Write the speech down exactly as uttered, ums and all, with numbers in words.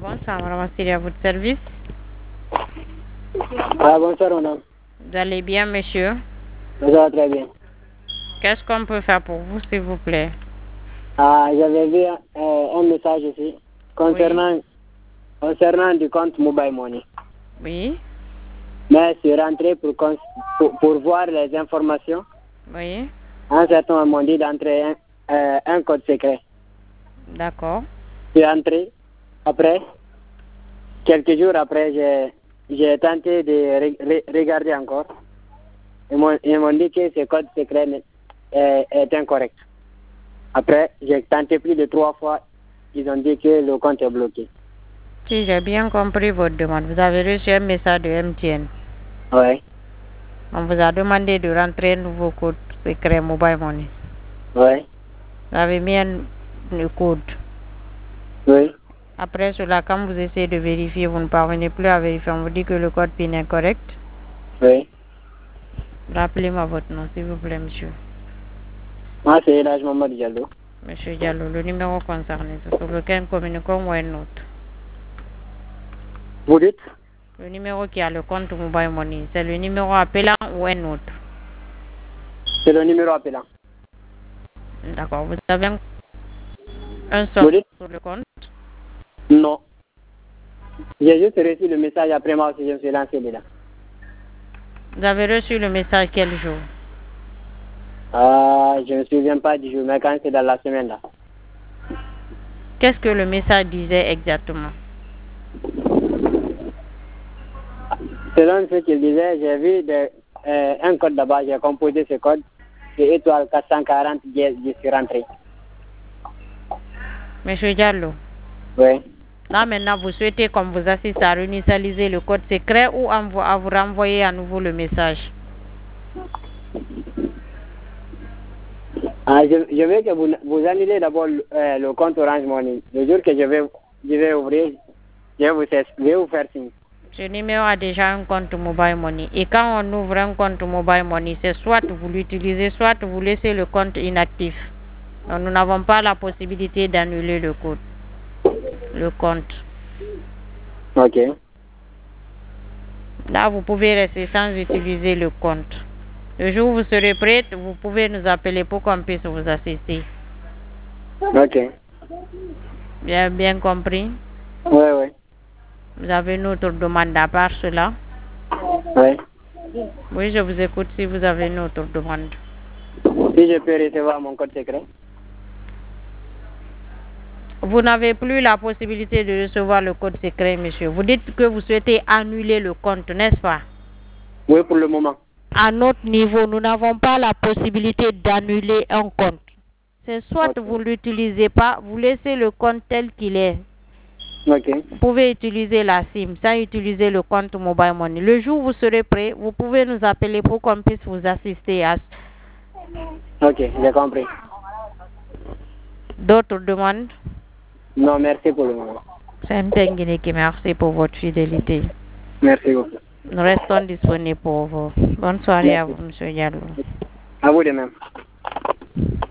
Bonsoir, madame Assiri, à votre service. Ah, bonsoir, madame. Vous allez bien, monsieur? Ça va très bien. Qu'est-ce qu'on peut faire pour vous, s'il vous plaît? Ah, j'avais vu euh, un message ici concernant, oui. concernant du compte Mobile Money. Oui. Mais je suis rentré pour, pour, pour voir les informations. Oui. Un certain moment dit d'entrer un, euh, un code secret. D'accord. Je suis entré. Après, quelques jours après, j'ai, j'ai tenté de re, re, regarder encore. Ils m'ont, ils m'ont dit que ce code secret est, est incorrect. Après, j'ai tenté plus de trois fois. Ils ont dit que le compte est bloqué. Si j'ai bien compris votre demande, vous avez reçu un message de M T N. Oui. On vous a demandé de rentrer un nouveau code secret Mobile Money. Oui. Vous avez mis un, un code. Oui. Après cela, quand vous essayez de vérifier, vous ne parvenez plus à vérifier. On vous dit que le code PIN est correct. Oui. Rappelez-moi votre nom, s'il vous plaît, monsieur. Moi, c'est Elhaj Mohamed Diallo. Monsieur Diallo, le numéro concerné, c'est sur lequel nous communiquons ou un autre? Vous dites? Le numéro qui a le compte Mobile Money, c'est le numéro appelant ou un autre? C'est le numéro appelant. D'accord. Vous avez un, un seul sur le compte? Non. J'ai juste reçu le message après moi aussi, je me suis lancé dedans. Vous avez reçu le message quel jour? Ah, je ne me souviens pas du jour, mais quand c'est dans la semaine là. Qu'est-ce que le message disait exactement? Selon ce qu'il disait, j'ai vu de, euh, un code là-bas, j'ai composé ce code, c'est étoile quatre cent quarante, je suis rentré. Monsieur Diallo? Oui. Là maintenant, vous souhaitez qu'on vous assiste à réinitialiser le code secret ou à vous, à vous renvoyer à nouveau le message? Ah, je, je veux que vous, vous annulez d'abord euh, le compte Orange Money. Le jour que je vais, je vais ouvrir, je vais vous, je vais vous faire signe. Ce numéro a déjà un compte Mobile Money. Et quand on ouvre un compte Mobile Money, c'est soit vous l'utilisez, soit vous laissez le compte inactif. Donc, nous n'avons pas la possibilité d'annuler le code, le compte. Ok. Là, vous pouvez rester sans utiliser le compte. Le jour où vous serez prête, vous pouvez nous appeler pour qu'on puisse vous assister. Ok. Bien, bien compris? Oui, oui. Vous avez une autre demande à part cela? Oui. Oui, je vous écoute si vous avez une autre demande. Si je peux recevoir mon code secret? Vous n'avez plus la possibilité de recevoir le code secret, monsieur. Vous dites que vous souhaitez annuler le compte, n'est-ce pas? Oui, pour le moment. À notre niveau, nous n'avons pas la possibilité d'annuler un compte. C'est soit okay. vous ne l'utilisez pas, vous laissez le compte tel qu'il est. Ok. Vous pouvez utiliser la SIM sans utiliser le compte Mobile Money. Le jour où vous serez prêt, vous pouvez nous appeler pour qu'on puisse vous assister à... Ok, j'ai compris. D'autres demandes? Non, merci pour le moment. C'est un Tenguini qui merci pour votre fidélité. Merci beaucoup. Nous restons disponibles pour vous. Bonne soirée merci. à vous, monsieur Diallo. À vous de même.